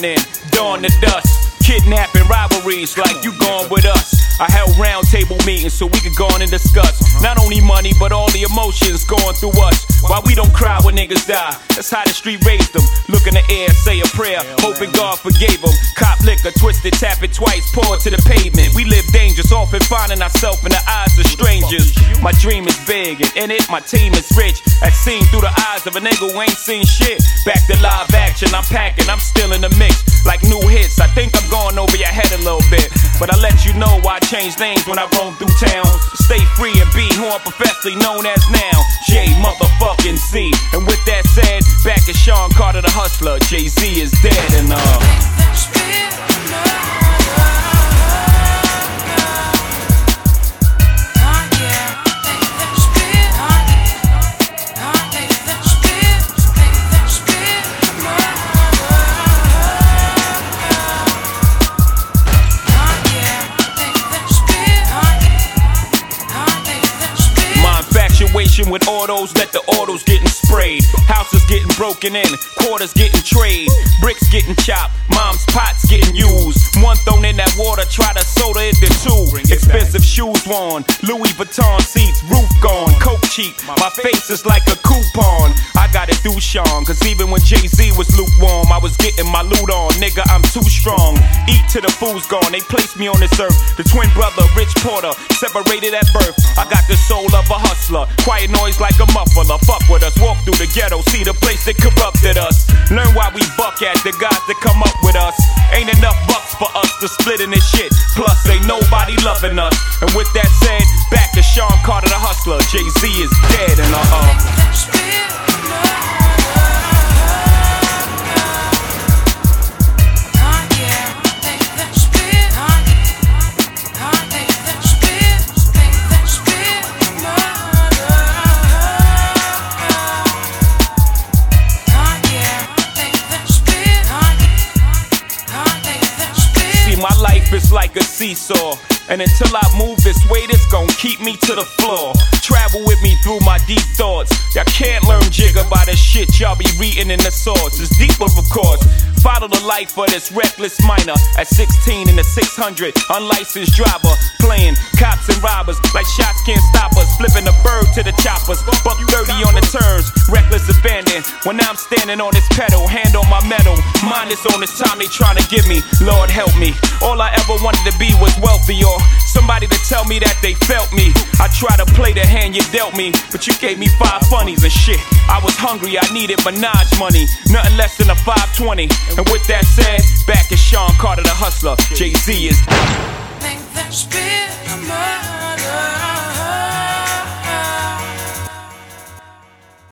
morning, dawn to dusk. Kidnapping rivalries like you gone with us. I held round table meetings so we could go on and discuss not only money but all the emotions going through us. Why we don't cry when niggas die, that's how the street raised them. Look in the air, say a prayer, hoping God forgave them. Cop liquor, twist it, tap it twice, pour it to the pavement. We live dangerous, often finding ourselves in the eyes of strangers. My dream is big and in it my team is rich. As seen through the eyes of a nigga who ain't seen shit. Back to live action, I'm packing, I'm still in the mix. Like new hits, I think I'm going over your head a little bit, but I let you know why I change names when I roam through town. Stay free and be who I'm professionally known as now, J motherfucking Z. And with that said, back at Sean Carter the Hustler, Jay-Z is dead and with autos, let the autos getting sprayed. Houses getting broken in, quarters getting trade. Bricks getting chopped, mom's pots getting used. One thrown in that water, try to soda it to two. Expensive shoes worn, Louis Vuitton seats, roof gone, coke cheap. My face is like a coupon. I got it through Sean, cause even when Jay-Z was lukewarm, I was getting my loot on. Nigga, I'm too strong. Eat till the food's gone, they placed me on this earth. The twin brother, Rich Porter, separated at birth. I got the soul of a hustler, quiet noise like a muffler. Fuck with us, walk through the ghetto, see the place that corrupted us. Learn why we buck at the guys that come up with us. Ain't enough bucks for us to split in this shit. Plus ain't nobody loving us. And with that said, back to Sean Carter the Hustler, Jay-Z is dead and my life is like a seesaw, and until I move this weight, it's gon' keep me to the floor. Travel with me through my deep thoughts. Y'all can't learn jigger by the shit y'all be reading in the source. It's deeper, of course. Follow the life of this reckless minor. At 16 in the 600, unlicensed driver, playing cops and robbers like shots can't stop us. Flipping a bird to the choppers, buck 30 on the turns, reckless abandon. When I'm standing on this pedal, hand on my metal, mind is on this time they trying to give me. Lord help me. All I ever wanted to be was wealthy or somebody to tell me that they felt me. I try to play the hand you dealt me, but you gave me 5 funnies and shit. I was hungry, I needed Minaj money, nothing less than a 520. And with that said, back at Sean Carter the Hustler, Jay-Z is Think that's been a murder.